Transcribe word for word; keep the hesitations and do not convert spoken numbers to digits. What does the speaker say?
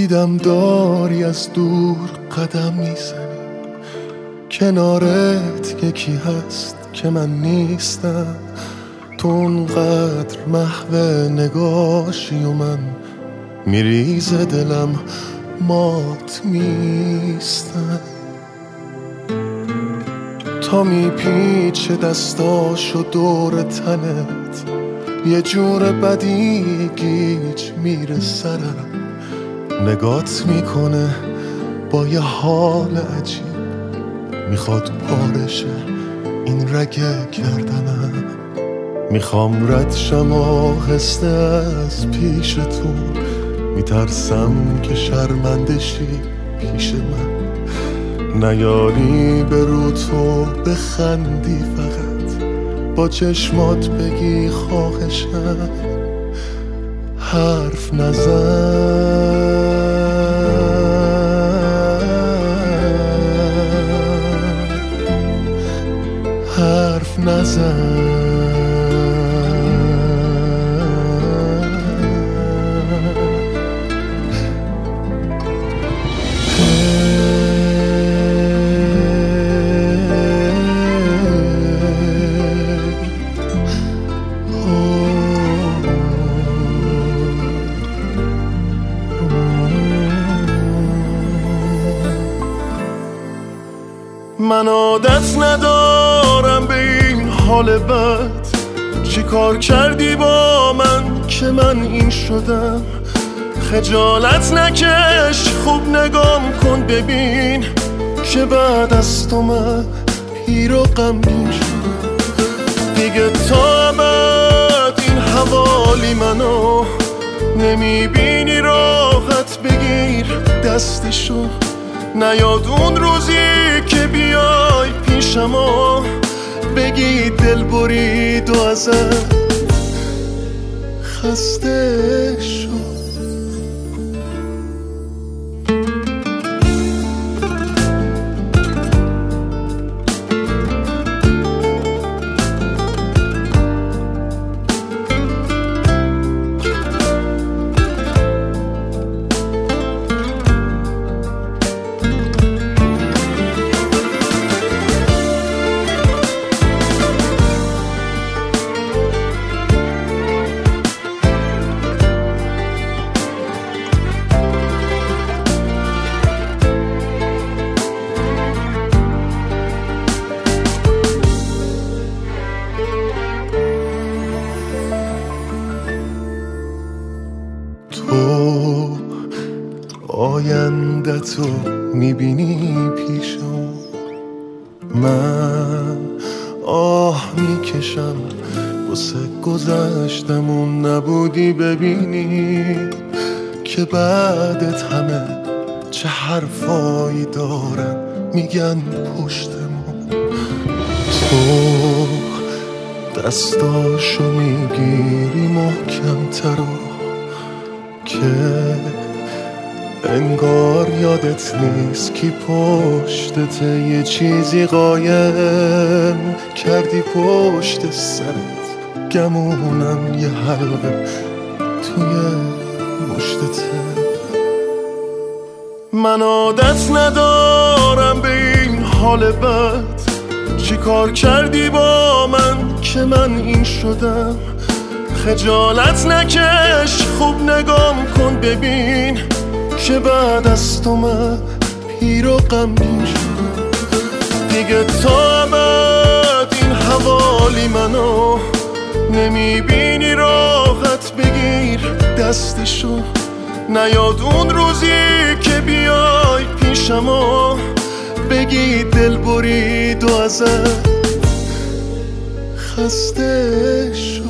دیدم داری از دور قدم میزنی، کنارت یکی هست که من نیستم. تو اونقدر محو نگاشی و من میریزه دلم مات میستم. تا میپیچه دستاشو دور تنت، یه جور بدی گیج میره سرم. نگات میکنه با یه حال عجیب، میخواد پارشه این رگه کردنم. میخوام رد شم آهسته از پیشتون، میترسم که شرمنده شی پیش من. نیاری به رو تو بخندی، فقط با چشمات بگی خواهشم. حرف نزن، حرف نزن. من عادت ندارم به این حال بد، چی کار کردی با من که من این شدم؟ خجالت نکش، خوب نگام کن ببین که بعد از تو من پیر و غمگین شدم. دیگه تا ابد این حوالی منو نمیبینی، راحت بگیر دستشو. نیاد اون روزی که بیای پیشم و بگی دل برید و ازت خسته شد. تو آینده تو میبینی پیشم، من آه میکشم واسه گذشتمون. نبودی ببینی که بعدت همه چه حرفایی دارن میگن پشتمون. تو دستاشو میگیری محکم تر که انگار یادت نیست کی پشتته. یه چیزی قایم کردی پشت سرت، گمونم یه حلقه توی مشتته. من عادت ندارم به این حال بد، چی کار کردی با من که من این شدم؟ خجالت نکش، خوب نگام کن ببین که بعد از تو من پیر و غمگین شدم. دیگه تا ابد این حوالی منو نمیبینی، راحت بگیر دستشو. نیاد اون روزی که بیای پیشم و بگی دل برید و ازت خسته شد.